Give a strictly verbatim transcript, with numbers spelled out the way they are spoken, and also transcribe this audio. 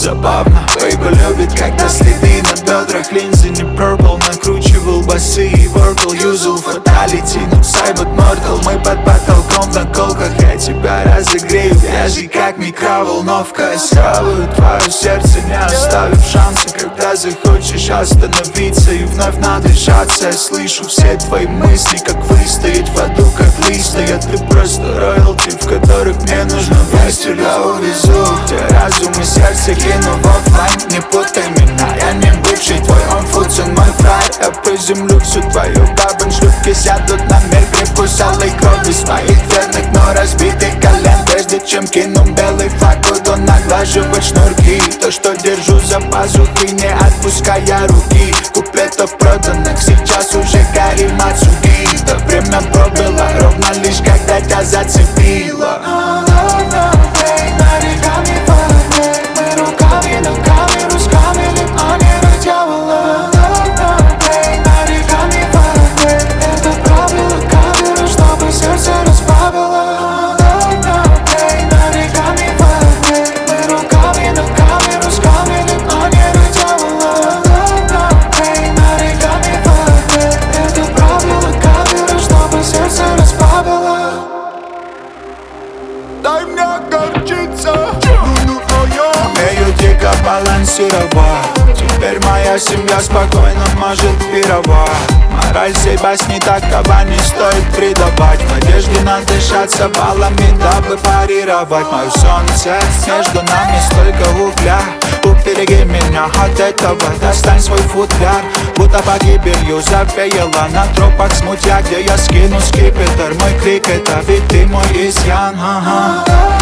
забавно. Бейба любит, когда следы на бедрах, линзы не purple. Накручивал басы и воркал, юзал фаталити, ну сайбот мортал. Мы под потолком в наколках, я тебя разогрею, вяжи как микроволновка. Сяваю твое сердце, не оставив шанса. Когда захочешь остановиться и вновь надышаться, я слышу все твои мысли, как выстоять в аду, как листа. Я ты просто роялти, в которых мне нужно власть. Я увезу, где разум и сердце кину в оффлайн. Не путай меня, я не бывший твой, он фуцин мой фрай. Я приземлю всю твою бабу, шлюпки сядут на мель, привкус алой крови с моих верных, но разбитых колен. Прежде чем кину белый флаг, буду наглаживать шнурки. То, что держу за пазухой, не отпуская руки. Куплетов проданных, сейчас уже Гарри Мацуги. Да время пробило, ровно лишь когда тебя зацепило. Нареками по воде, мы руками, ногами, ручками, лимонера дьявола. Нареками по воде, это правило камеры, чтобы сердце разбавило. Нареками по воде, мы руками, ногами, ручками, лимонера дьявола. Нареками по воде, это правило камеры, чтобы сердце разбавило. Дай мне горчица, умею дико балансировать. Теперь моя семья спокойно может пировать. Мораль сей басни такова, не стоит предавать. В надежде надышаться баллами, дабы парировать. Мое солнце, между нами столько угля. Убереги меня от этого, достань свой футляр. Будто погибелью завеяло на тропах смутья, где я скину скипетр. Мой крик это ведь ты мой изъян, ага.